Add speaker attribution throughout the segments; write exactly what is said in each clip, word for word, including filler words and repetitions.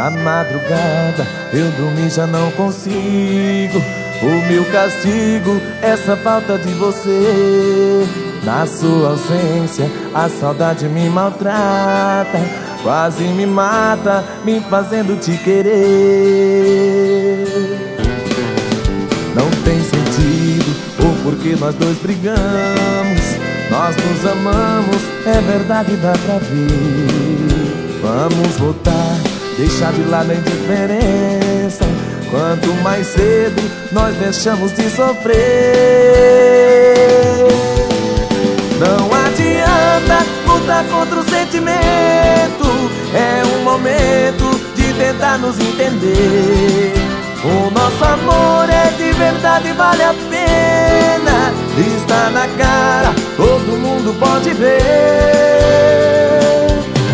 Speaker 1: Na madrugada eu dormir já não consigo. O meu castigo, essa falta de você. Na sua ausência, a saudade me maltrata, quase me mata, me fazendo te querer. Não tem sentido o porquê nós dois brigamos. Nós nos amamos, é verdade, dá pra ver. Vamos voltar, deixar de lado a indiferença. Quanto mais cedo nós deixamos de sofrer. Não adianta lutar contra o sentimento. É um momento de tentar nos entender. O nosso amor é de verdade, vale a pena. Está na cara, todo mundo pode ver.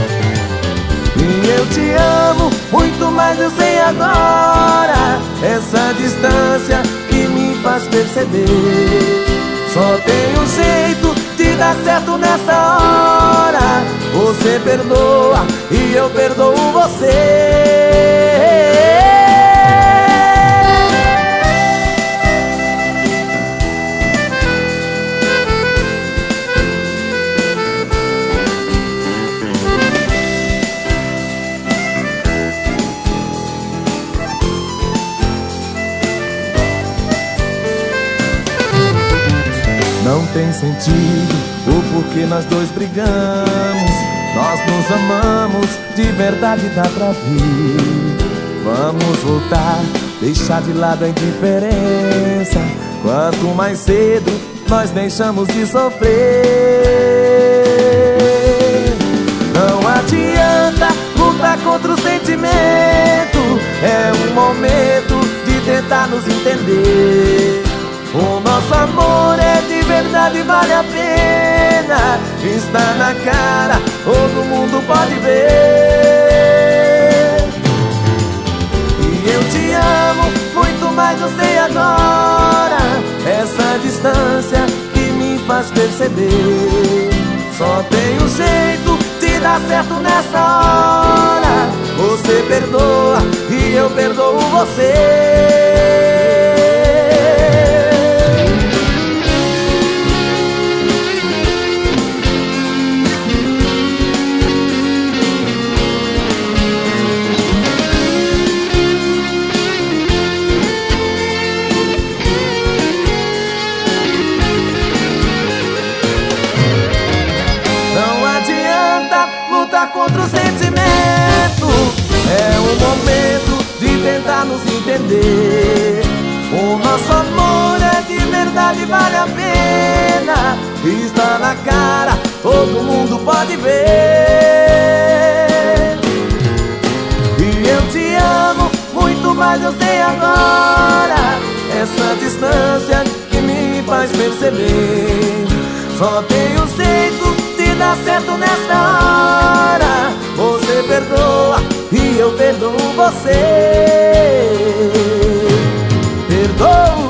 Speaker 1: E eu te amo, muito mais eu sei agora. Essa distância que me faz perceber. Só tem um jeito de dar certo nessa hora. Você perdoa e eu perdoo você. Não tem sentido o porquê nós dois brigamos. Nós nos amamos, de verdade dá pra ver. Vamos voltar, deixar de lado a indiferença. Quanto mais cedo nós deixamos de sofrer. Não adianta lutar contra o sentimento. É um momento de tentar nos entender. O nosso amor é de verdade, vale a pena. Está na cara, todo mundo pode ver. E eu te amo, muito mais eu sei agora. Essa distância que me faz perceber. Só tem um jeito de dar certo nessa hora. Você perdoa e eu perdoo você. Contra o sentimento. É um momento de tentar nos entender. O nosso amor é de verdade, vale a pena. Está na cara, todo mundo pode ver. E eu te amo, muito mais eu sei agora. Essa distância que me faz perceber. Só tem um jeito de dar certo nesta hora. Você perdoa e eu perdoo você. Perdoa.